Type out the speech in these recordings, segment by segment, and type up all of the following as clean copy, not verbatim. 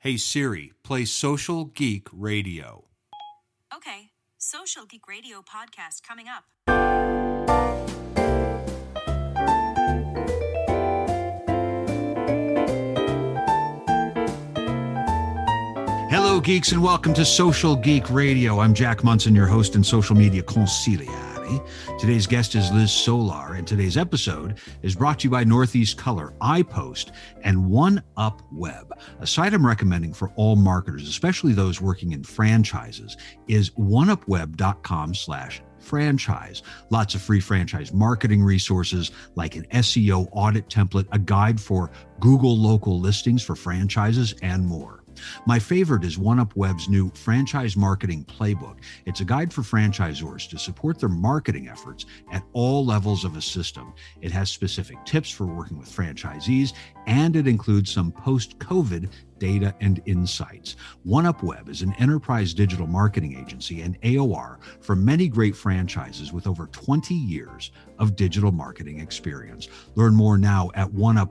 Hey Siri, play Social Geek Radio. Okay, Social Geek Radio podcast coming up. Hello, geeks, and welcome to Social Geek Radio. I'm Jack Munson, your host and social media consigliere. Today's guest is Liz Solar, and today's episode is brought to you by Northeast Color, iPost, and One Up Web. A site I'm recommending for all marketers, especially those working in franchises, is oneupweb.com/franchise. Lots of free franchise marketing resources like an SEO audit template, a guide for Google local listings for franchises, and more. My favorite is OneUpWeb's new Franchise Marketing Playbook. It's a guide for franchisors to support their marketing efforts at all levels of a system. It has specific tips for working with franchisees, and it includes some post-COVID data and insights. OneUpWeb is an enterprise digital marketing agency and AOR for many great franchises with over 20 years of digital marketing experience. Learn more now at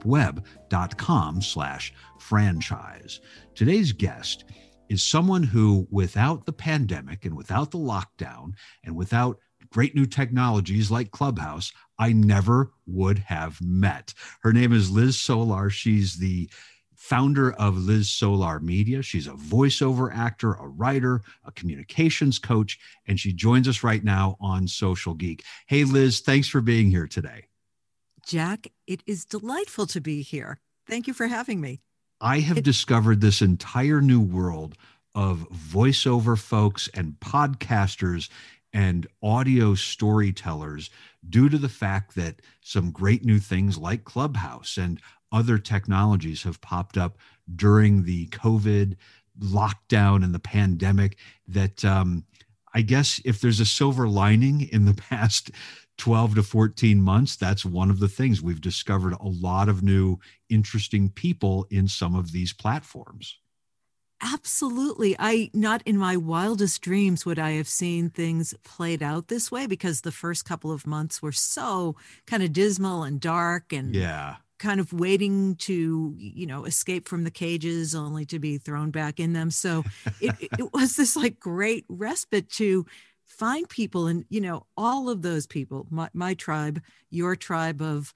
oneupweb.com/franchise. Today's guest is someone who, without the pandemic and without the lockdown and without great new technologies like Clubhouse, I never would have met. Her name is Liz Solar. She's the founder of Liz Solar Media. She's a voiceover actor, a writer, a communications coach, and she joins us right now on Social Geek. Hey, Liz, thanks for being here today. Jack, it is delightful to be here. Thank you for having me. I have discovered this entire new world of voiceover folks and podcasters and audio storytellers due to the fact that some great new things like Clubhouse and other technologies have popped up during the COVID lockdown and the pandemic that I guess if there's a silver lining in the past 12 to 14 months, that's one of the things. We've discovered a lot of new interesting people in some of these platforms. Absolutely. Not in my wildest dreams would I have seen things played out this way, because the first couple of months were so kind of dismal and dark and kind of waiting to, escape from the cages only to be thrown back in them. So it was this like great respite to find people, and, all of those people, my tribe, your tribe of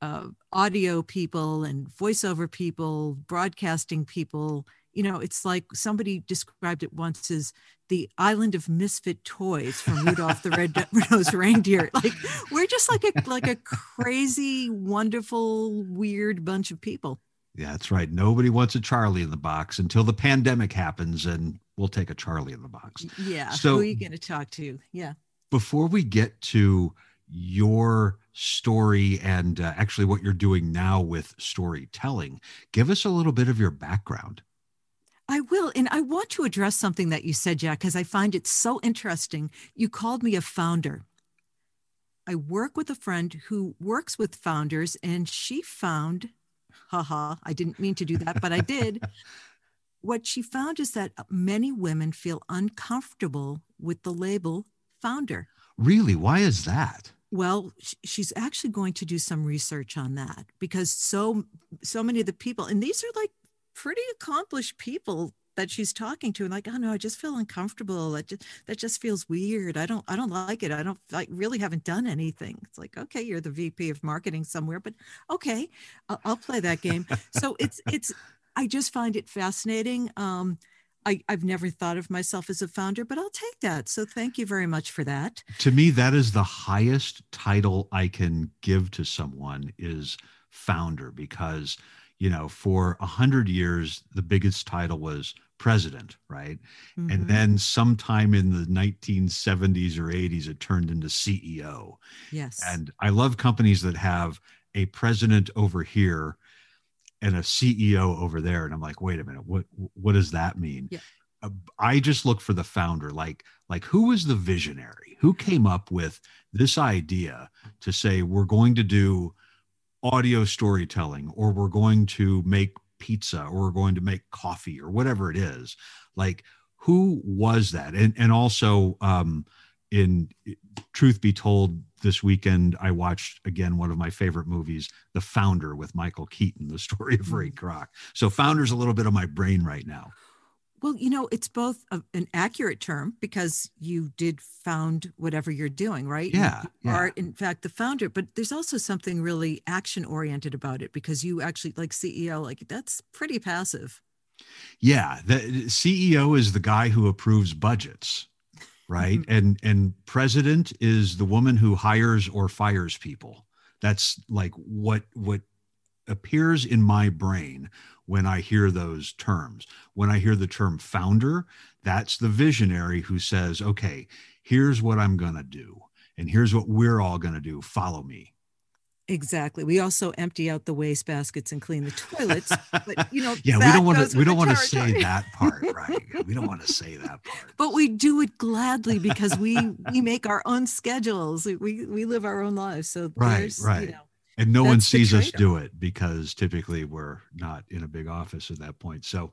audio people and voiceover people, broadcasting people. It's like somebody described it once as the island of misfit toys from Rudolph the Red-Nosed Reindeer. Like, we're just like a crazy, wonderful, weird bunch of people. Yeah, that's right. Nobody wants a Charlie in the box until the pandemic happens, and we'll take a Charlie in the box. Yeah. So, who are you going to talk to? Yeah. Before we get to your story and actually what you're doing now with storytelling, give us a little bit of your background. I will. And I want to address something that you said, Jack, because I find it so interesting. You called me a founder. I work with a friend who works with founders, and she found, I didn't mean to do that, but I did. What she found is that many women feel uncomfortable with the label founder. Really? Why is that? Well, she's actually going to do some research on that, because so many of the people, and these are like pretty accomplished people that she's talking to, and like, oh no, I just feel uncomfortable. That just feels weird. I don't like it. I really haven't done anything. It's like, okay, you're the VP of marketing somewhere, but okay, I'll play that game. So I just find it fascinating. I've never thought of myself as a founder, but I'll take that. So thank you very much for that. To me, that is the highest title I can give to someone, is founder, because for 100 years, the biggest title was president, right? Mm-hmm. And then sometime in the 1970s or 80s, it turned into CEO. Yes. And I love companies that have a president over here and a CEO over there. And I'm like, wait a minute, what does that mean? Yeah. I just look for the founder, like who was the visionary? Who came up with this idea to say, we're going to do audio storytelling, or we're going to make pizza, or we're going to make coffee, or whatever it is? Like, who was that? And also, in truth be told, this weekend I watched again one of my favorite movies, The Founder, with Michael Keaton, the story of Ray Kroc. So Founder's a little bit of my brain right now. Well, it's both an accurate term because you did found whatever you're doing, right? Yeah. You are, in fact, the founder, but there's also something really action oriented about it because you actually, like CEO, like that's pretty passive. Yeah. The CEO is the guy who approves budgets, right? And president is the woman who hires or fires people. That's like what appears in my brain when I hear those terms. When I hear the term founder, that's the visionary who says, okay, here's what I'm going to do. And here's what we're all going to do. Follow me. Exactly. We also empty out the waste baskets and clean the toilets. But, yeah, we don't want to say that part, right? We don't want to say that part. But we do it gladly because we make our own schedules. We live our own lives. So right. And no one sees us do it because typically we're not in a big office at that point. So,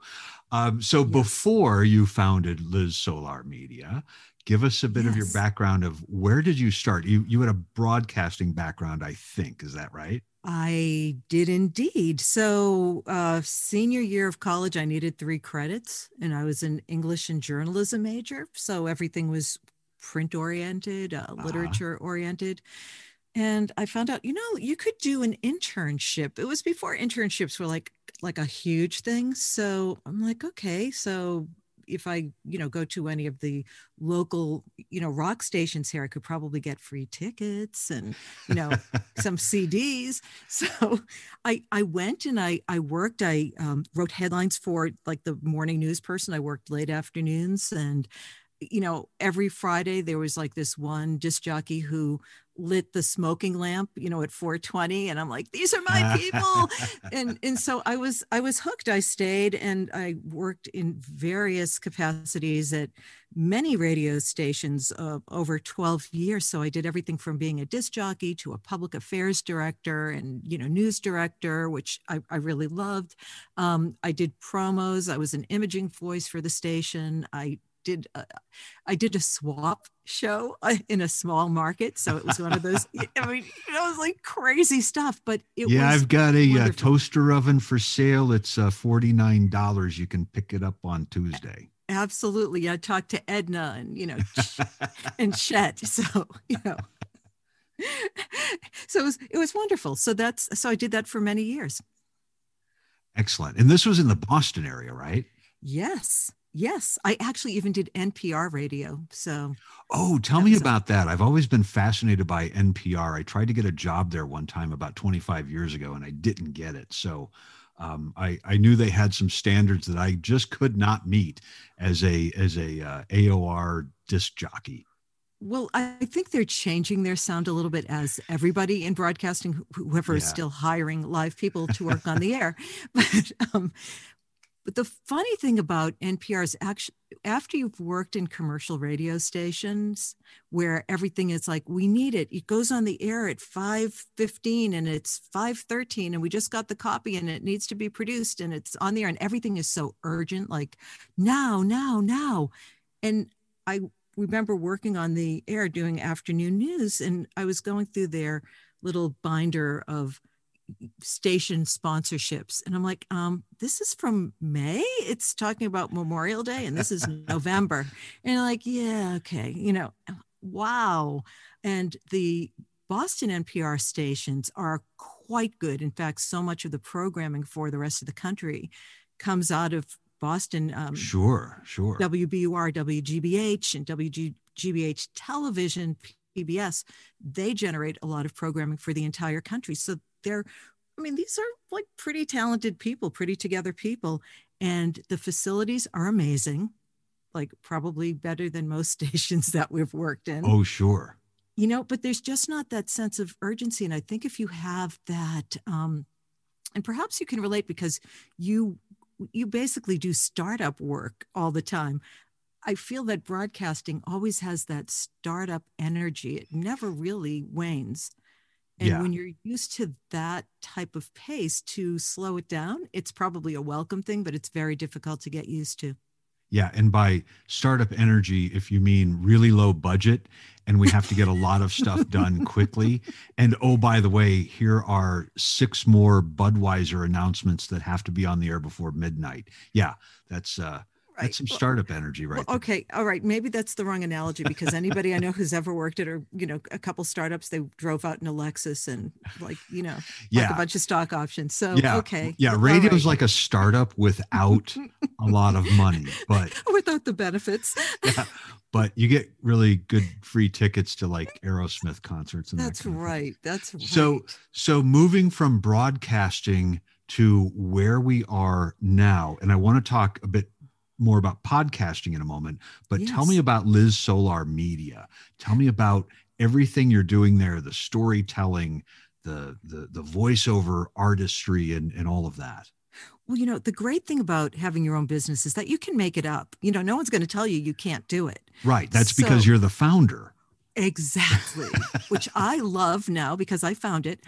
before you founded Liz Solar Media, give us a bit of your background of where did you start? You had a broadcasting background, I think. Is that right? I did indeed. So senior year of college, I needed 3 credits and I was an English and journalism major. So everything was print oriented, literature oriented. And I found out, you could do an internship. It was before internships were like a huge thing. So I'm like, okay, so if I, go to any of the local, rock stations here, I could probably get free tickets and, some CDs. So I went and I worked, I wrote headlines for like the morning news person. I worked late afternoons and, every Friday there was like this one disc jockey who lit the smoking lamp, at 4:20. And I'm like, these are my people. and so I was hooked. I stayed and I worked in various capacities at many radio stations over 12 years. So I did everything from being a disc jockey to a public affairs director and, news director, which I really loved. I did promos. I was an imaging voice for the station. I did a swap show in a small market. So it was one of those, it was like crazy stuff, but it was I've got a toaster oven for sale. It's $49. You can pick it up on Tuesday. Absolutely. I talked to Edna and, and Chet. So, so it was wonderful. So I did that for many years. Excellent. And this was in the Boston area, right? Yes. I actually even did NPR radio. So, tell me about that. I've always been fascinated by NPR. I tried to get a job there one time about 25 years ago, and I didn't get it. So, I knew they had some standards that I just could not meet as a AOR disc jockey. Well, I think they're changing their sound a little bit as everybody in broadcasting, whoever is still hiring live people to work on the air, But the funny thing about NPR is actually after you've worked in commercial radio stations where everything is like, we need it. It goes on the air at 5:15 and it's 5:13 and we just got the copy and it needs to be produced and it's on the air and everything is so urgent, like now. And I remember working on the air doing afternoon news and I was going through their little binder of station sponsorships and I'm like, this is from May, it's talking about Memorial Day and this is November, and like, yeah, okay, wow. And the Boston NPR stations are quite good. In fact, so much of the programming for the rest of the country comes out of Boston. Sure. WBUR, WGBH, and WGBH television, PBS, they generate a lot of programming for the entire country. So these are like pretty talented people, pretty together people. And the facilities are amazing, like probably better than most stations that we've worked in. Oh, sure. But there's just not that sense of urgency. And I think if you have that, and perhaps you can relate because you basically do startup work all the time. I feel that broadcasting always has that startup energy. It never really wanes. And when you're used to that type of pace, to slow it down, it's probably a welcome thing, but it's very difficult to get used to. Yeah. And by startup energy, if you mean really low budget and we have to get a lot of stuff done quickly. And oh, by the way, here are 6 more Budweiser announcements that have to be on the air before midnight. Yeah, that's some startup energy right there. Okay. All right. Maybe that's the wrong analogy, because anybody I know who's ever worked at, or, a couple startups, they drove out in a Lexus and like a bunch of stock options. So, okay. Yeah. Radio's like a startup without a lot of money, but without the benefits. Yeah. But you get really good free tickets to like Aerosmith concerts. And that's right. That's right. So moving from broadcasting to where we are now, and I want to talk a bit more about podcasting in a moment, but tell me about Liz Solar Media. Tell me about everything you're doing there, the storytelling, the voiceover artistry, and all of that. Well, the great thing about having your own business is that you can make it up. No one's going to tell you can't do it. Right. That's because you're the founder. Exactly. Which I love now because I found it.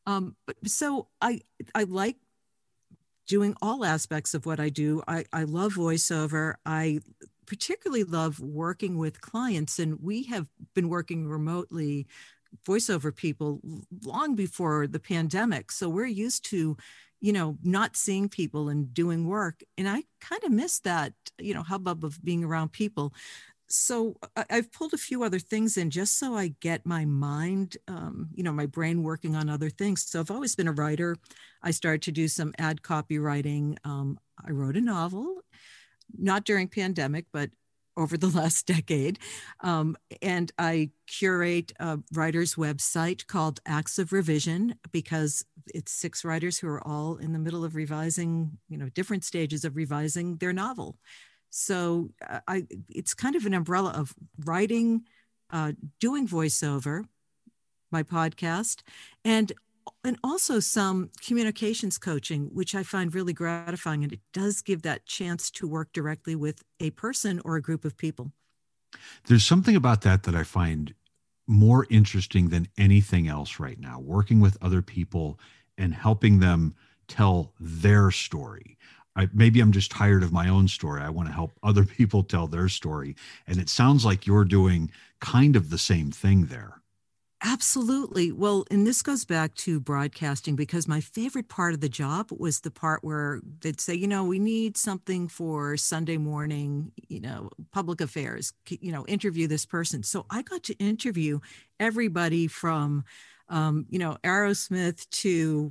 So I like doing all aspects of what I do. I love voiceover. I particularly love working with clients, and we have been working remotely, voiceover people, long before the pandemic. So we're used to, not seeing people and doing work. And I kind of miss that, hubbub of being around people. So I've pulled a few other things in just so I get my mind, my brain working on other things. So I've always been a writer. I started to do some ad copywriting. I wrote a novel, not during pandemic, but over the last decade. And I curate a writer's website called Acts of Revision, because it's 6 writers who are all in the middle of revising, different stages of revising their novel. So it's kind of an umbrella of writing, doing voiceover, my podcast, and also some communications coaching, which I find really gratifying. And it does give that chance to work directly with a person or a group of people. There's something about that I find more interesting than anything else right now, working with other people and helping them tell their story. Maybe I'm just tired of my own story. I want to help other people tell their story. And it sounds like you're doing kind of the same thing there. Absolutely. Well, and this goes back to broadcasting, because my favorite part of the job was the part where they'd say, we need something for Sunday morning, public affairs, interview this person. So I got to interview everybody from, Aerosmith to,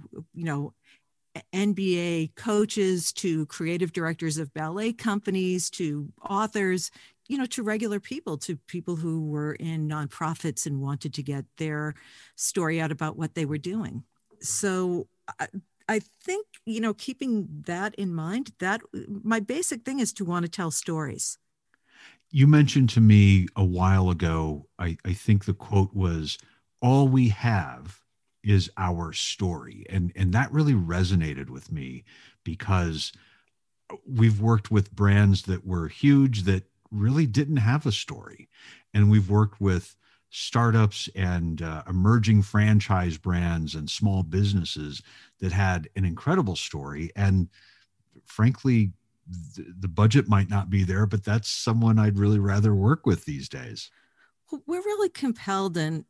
NBA coaches to creative directors of ballet companies to authors, to regular people, to people who were in nonprofits and wanted to get their story out about what they were doing. So I think, keeping that in mind, that my basic thing is to want to tell stories. You mentioned to me a while ago, I think the quote was, "All we have is our story." And that really resonated with me, because we've worked with brands that were huge that really didn't have a story. And we've worked with startups and emerging franchise brands and small businesses that had an incredible story. And frankly, the budget might not be there, but that's someone I'd really rather work with these days. We're really compelled, and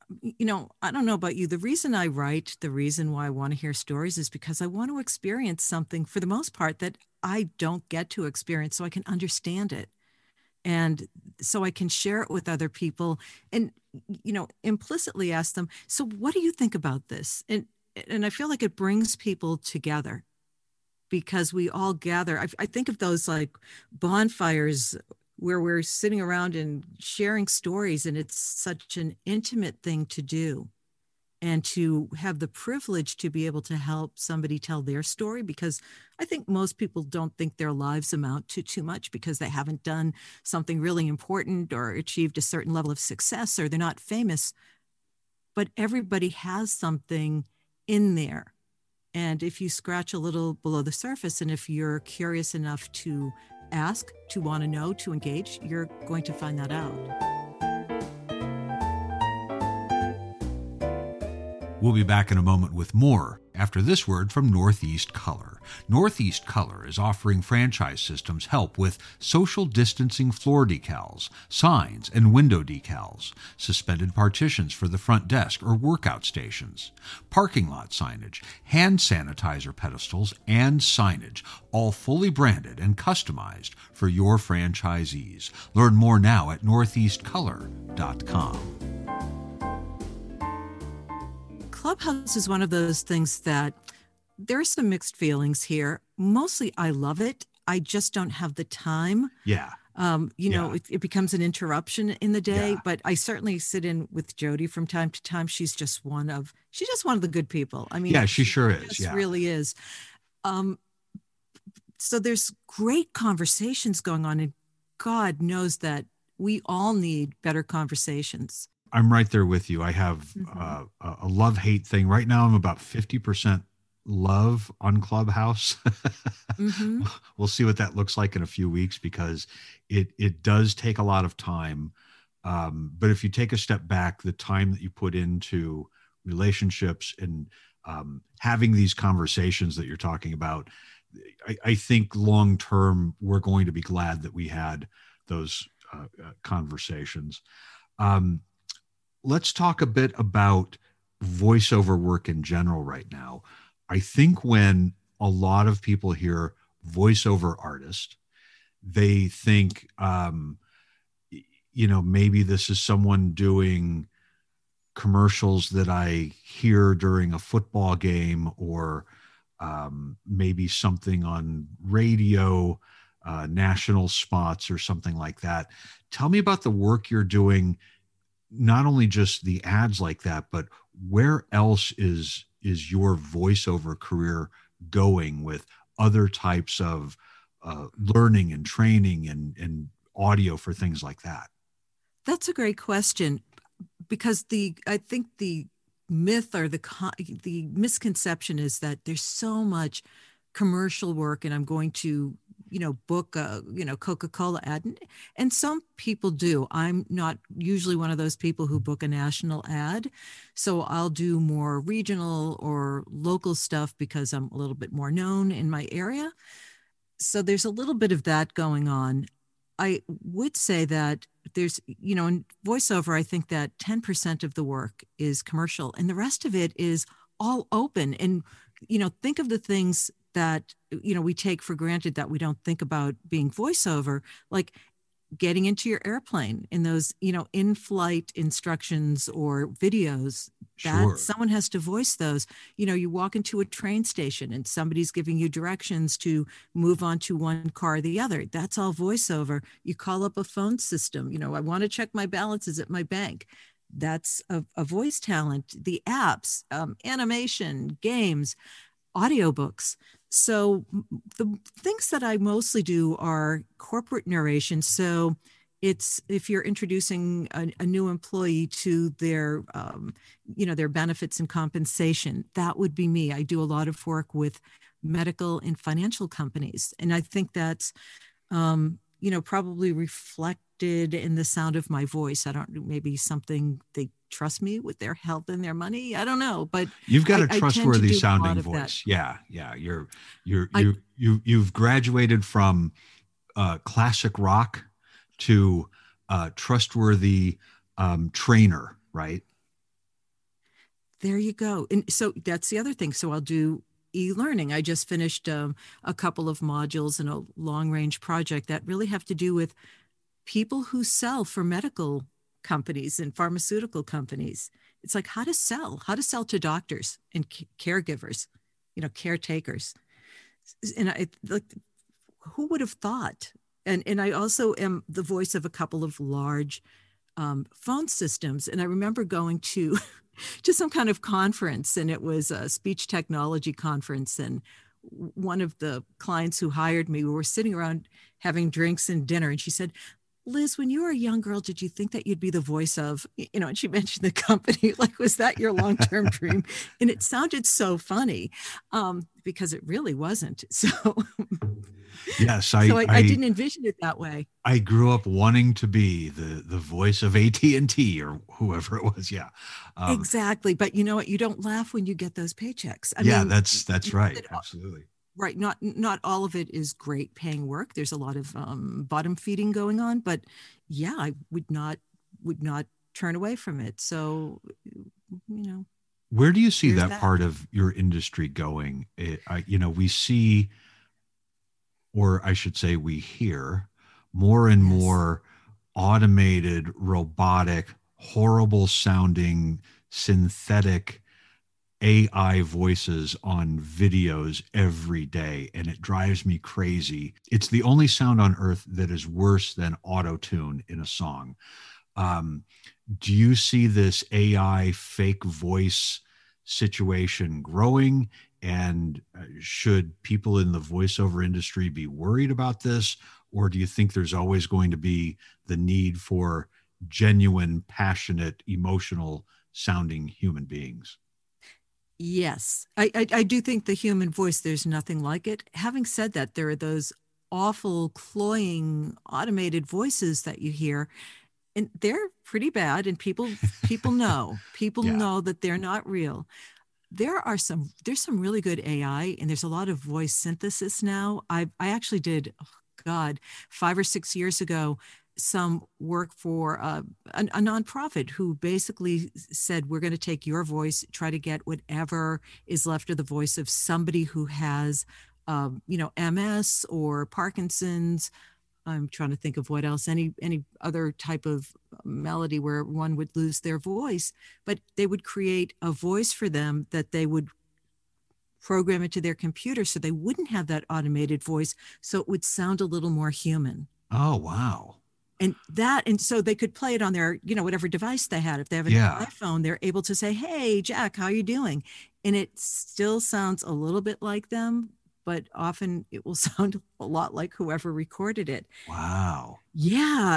I don't know about you. The reason I write, the reason why I want to hear stories is because I want to experience something, for the most part, that I don't get to experience, so I can understand it. And so I can share it with other people and, implicitly ask them, so what do you think about this? And I feel like it brings people together, because we all gather. I think of those like bonfires where we're sitting around and sharing stories, and it's such an intimate thing to do, and to have the privilege to be able to help somebody tell their story, because I think most people don't think their lives amount to too much because they haven't done something really important or achieved a certain level of success, or they're not famous, but everybody has something in there. And if you scratch a little below the surface, and if you're curious enough to ask, to want to know, to engage, you're going to find that out. We'll be back in a moment with more after this word from Northeast Color. Northeast Color is offering franchise systems help with social distancing floor decals, signs and window decals, suspended partitions for the front desk or workout stations, parking lot signage, hand sanitizer pedestals, and signage, all fully branded and customized for your franchisees. Learn more now at northeastcolor.com. Clubhouse is one of those things that there are some mixed feelings here. Mostly I love it. I just don't have the time. Yeah. It becomes an interruption in the day, but I certainly sit in with Jody from time to time. She's just one of the good people. I mean, she sure is. She really is. So there's great conversations going on, and God knows that we all need better conversations. I'm right there with you. I have a love-hate thing. Right now, I'm about 50% love on Clubhouse. We'll see what that looks like in a few weeks, because it does take a lot of time. But if you take a step back, the time that you put into relationships and having these conversations that you're talking about, I think long-term, we're going to be glad that we had those conversations. Let's talk a bit about voiceover work in general right now. I think when a lot of people hear voiceover artist, they think, maybe this is someone doing commercials that I hear during a football game, or maybe something on radio, national spots or something like that. Tell me about the work you're doing, not only just the ads like that, but where else is your voiceover career going with other types of learning and training and audio for things like that? That's a great question, because I think the myth or the misconception is that there's so much commercial work and I'm going to book a Coca-Cola ad, and some people do. I'm not usually one of those people who book a national ad, so I'll do more regional or local stuff because I'm a little bit more known in my area. So there's a little bit of that going on. I would say that there's, in voiceover, I think that 10% of the work is commercial and the rest of it is all open. And, think of the things that, we take for granted that we don't think about being voiceover, like getting into your airplane in those, in-flight instructions or videos that someone has to voice those. You walk into a train station and somebody's giving you directions to move on to one car or the other. That's all voiceover. You call up a phone system. I want to check my balances at my bank. That's a voice talent. The apps, animation, games, audiobooks. So the things that I mostly do are corporate narration. So it's if you're introducing a new employee to their, their benefits and compensation, that would be me. I do a lot of work with medical and financial companies. And I think that's, probably reflected in the sound of my voice. Maybe something they trust me with their health and their money. I don't know, but you've got a trustworthy sounding voice. Yeah. You've graduated from classic rock to trustworthy trainer, right? There you go. And so that's the other thing. So I'll do e-learning. I just finished a couple of modules in a long-range project that really have to do with people who sell for medical companies and pharmaceutical companies. It's like how to sell to doctors and caregivers, caretakers. And who would have thought? And I also am the voice of a couple of large phone systems. And I remember going to some kind of conference, and it was a speech technology conference. And one of the clients who hired me, we were sitting around having drinks and dinner. And she said, Liz, when you were a young girl, did you think that you'd be the voice of, and she mentioned the company, like, was that your long-term dream? And it sounded so funny because it really wasn't. So Yes, So I didn't envision it that way. I grew up wanting to be the voice of AT&T or whoever it was. Yeah. Exactly. But you know what? You don't laugh when you get those paychecks. I yeah, mean, that's right. Absolutely. right. Not all of it is great paying work. There's a lot of bottom feeding going on, but yeah, I would not turn away from it. So, Where do you see there's that that. part of your industry going? We see, or I should say, we hear more and Yes. more automated, robotic, horrible sounding, synthetic AI voices on videos every day, and it drives me crazy. It's the only sound on earth that is worse than auto tune in a song. Um, do you see this AI fake voice situation growing? And should people in the voiceover industry be worried about this? Or do you think there's always going to be the need for genuine, passionate, emotional sounding human beings? Yes, I do think the human voice, there's nothing like it. Having said that, there are those awful, cloying, automated voices that you hear, and they're pretty bad. And people know, people Yeah. know that they're not real. There's some really good AI, and there's a lot of voice synthesis now. I actually did, oh God, 5 or 6 years ago, some work for a nonprofit who basically said, we're going to take your voice, try to get whatever is left of the voice of somebody who has, MS or Parkinson's. I'm trying to think of what else, any other type of melody where one would lose their voice, but they would create a voice for them that they would program into their computer so they wouldn't have that automated voice, so it would sound a little more human. Oh, wow. And so they could play it on their, whatever device they had. If they have an iPhone, they're able to say, "Hey, Jack, how are you doing?" And it still sounds a little bit like them, but often it will sound a lot like whoever recorded it. Wow. Yeah.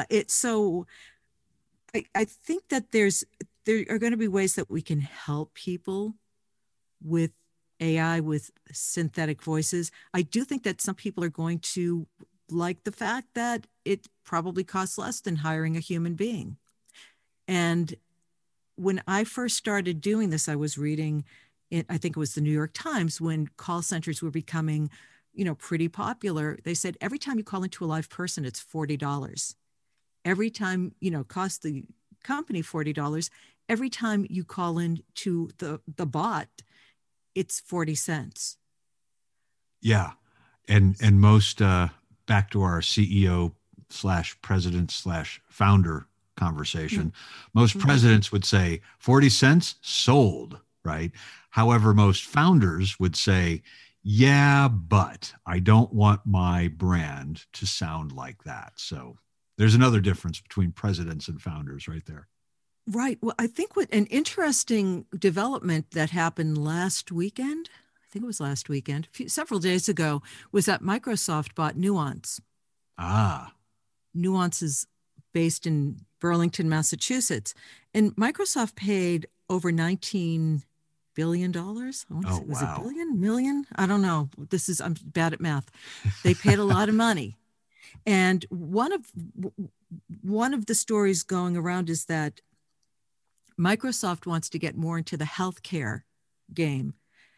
I think that there are going to be ways that we can help people with AI, with synthetic voices. I do think that some people are going to like the fact that it probably costs less than hiring a human being. And when I first started doing this, I was reading, I think it was the New York Times, when call centers were becoming, pretty popular. They said every time you call into a live person, it's $40. Every time, cost the company $40. Every time you call in to the bot, it's 40 cents. Yeah. And most, back to our CEO / president / founder conversation, most presidents would say 40 cents sold, right? However, most founders would say, yeah, but I don't want my brand to sound like that. So there's another difference between presidents and founders right there. Right. Well, I think what an interesting development that happened last weekend, I think it was last weekend, several days ago, was that Microsoft bought Nuance. Nuance is based in Burlington, Massachusetts. And Microsoft paid over $19 billion. I want to say, was it billion, million? I don't know. I'm bad at math. They paid a lot of money. And one of the stories going around is that Microsoft wants to get more into the healthcare game.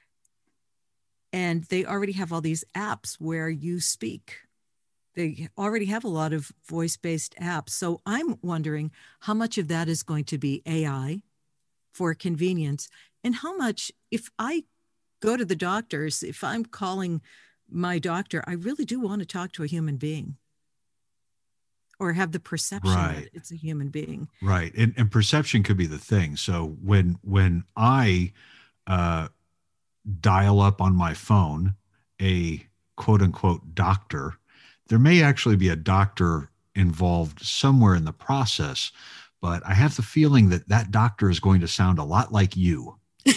And they already have all these apps where you speak. They already have a lot of voice-based apps. So I'm wondering how much of that is going to be AI for convenience, and how much, if I go to the doctors, if I'm calling my doctor, I really do want to talk to a human being, or have the perception that it's a human being. Right. And perception could be the thing. So when I dial up on my phone a quote unquote doctor, there may actually be a doctor involved somewhere in the process, but I have the feeling that doctor is going to sound a lot like you.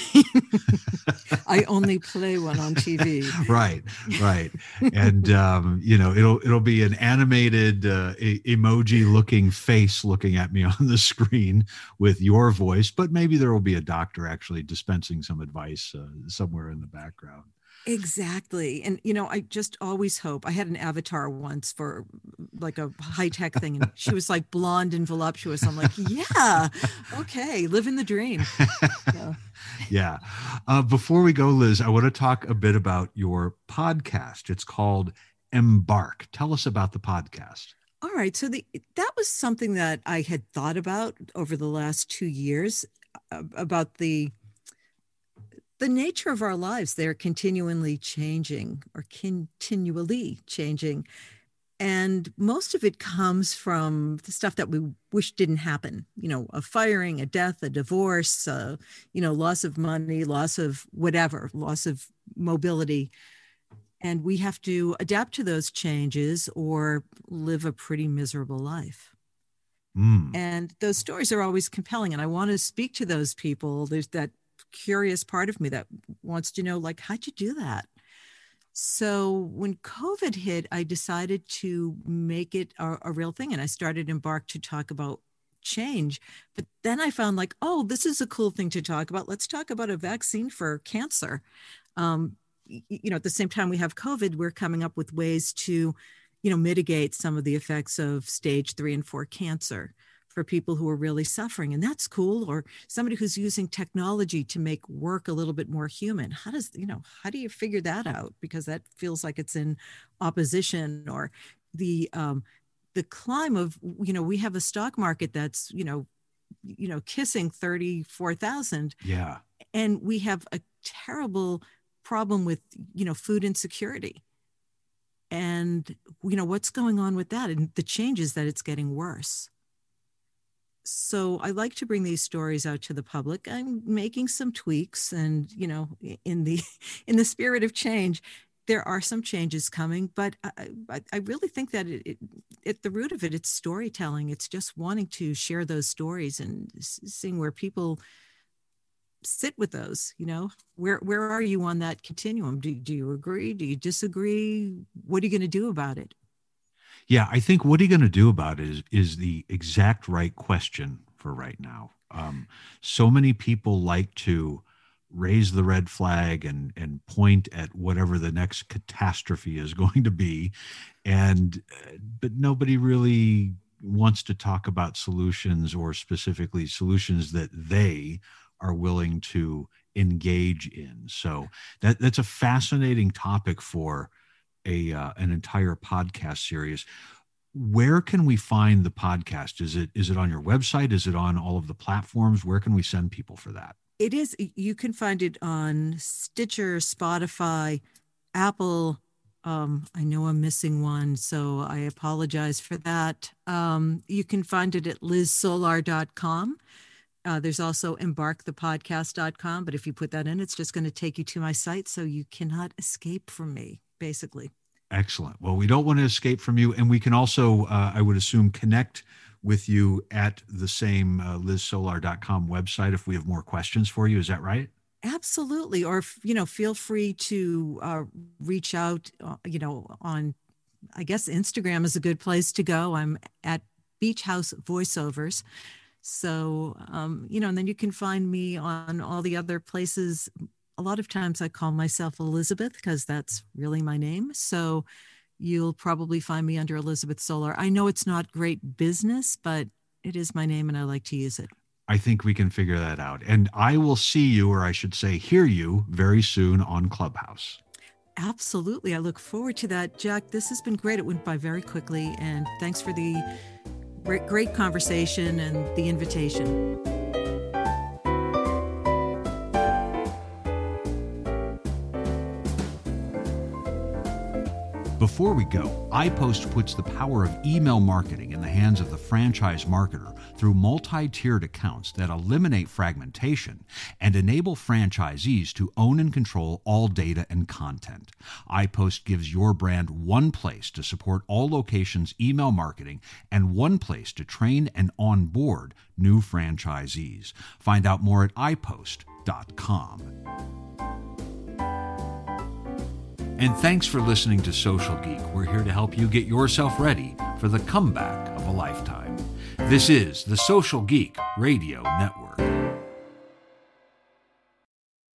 I only play one on TV. Right. And, it'll be an animated emoji looking face looking at me on the screen with your voice, but maybe there will be a doctor actually dispensing some advice somewhere in the background. Exactly. And, I just always hope. I had an avatar once for like a high-tech thing, and she was like blonde and voluptuous. I'm like, yeah, okay, living the dream. So. Yeah. Before we go, Liz, I want to talk a bit about your podcast. It's called Embark. Tell us about the podcast. All right. So that was something that I had thought about over the last 2 years, about the nature of our lives. They're continually changing. And most of it comes from the stuff that we wish didn't happen, a firing, a death, a divorce, loss of money, loss of whatever, loss of mobility. And we have to adapt to those changes or live a pretty miserable life. And those stories are always compelling. And I want to speak to those people. There's that curious part of me that wants to know, like, how'd you do that? So when COVID hit, I decided to make it a real thing. And I started Embark to talk about change. But then I found like, oh, this is a cool thing to talk about. Let's talk about a vaccine for cancer. At the same time we have COVID, we're coming up with ways to, mitigate some of the effects of stage 3 and 4 cancer for people who are really suffering. And that's cool. Or somebody who's using technology to make work a little bit more human. How do you figure that out? Because that feels like it's in opposition. Or the climb of, we have a stock market that's, kissing 34,000. Yeah. And we have a terrible problem with, food insecurity. And, what's going on with that and the changes that it's getting worse. So I like to bring these stories out to the public. I'm making some tweaks and, in the spirit of change, there are some changes coming, but I really think that at the root of it, it's storytelling. It's just wanting to share those stories and seeing where people sit with those. Where are you on that continuum? Do you agree? Do you disagree? What are you going to do about it? Yeah, I think what are you going to do about it is the exact right question for right now. So many people like to raise the red flag and point at whatever the next catastrophe is going to be, but nobody really wants to talk about solutions, or specifically solutions that they are willing to engage in. So that's a fascinating topic for an entire podcast series. Where can we find the podcast? Is it on your website? Is it on all of the platforms? Where can we send people for that? It is. You can find it on Stitcher, Spotify, Apple. I know I'm missing one, so I apologize for that. You can find it at lizsolar.com. There's also embarkthepodcast.com, but if you put that in, it's just going to take you to my site, so you cannot escape from me, basically. Excellent. Well, we don't want to escape from you, and we can also, I would assume, connect with you at the same lizsolar.com website if we have more questions for you. Is that right? Absolutely. Or, feel free to reach out, on, I guess, Instagram is a good place to go. I'm at Beach House Voiceovers. So, and then you can find me on all the other places. A lot of times I call myself Elizabeth because that's really my name. So you'll probably find me under Elizabeth Solar. I know it's not great business, but it is my name and I like to use it. I think we can figure that out. And I will see you, or I should say hear you, very soon on Clubhouse. Absolutely. I look forward to that. Jack, this has been great. It went by very quickly. And thanks for the great conversation and the invitation. Before we go, iPost puts the power of email marketing in the hands of the franchise marketer through multi-tiered accounts that eliminate fragmentation and enable franchisees to own and control all data and content. iPost gives your brand one place to support all locations' email marketing and one place to train and onboard new franchisees. Find out more at iPost.com. And thanks for listening to Social Geek. We're here to help you get yourself ready for the comeback of a lifetime. This is the Social Geek Radio Network.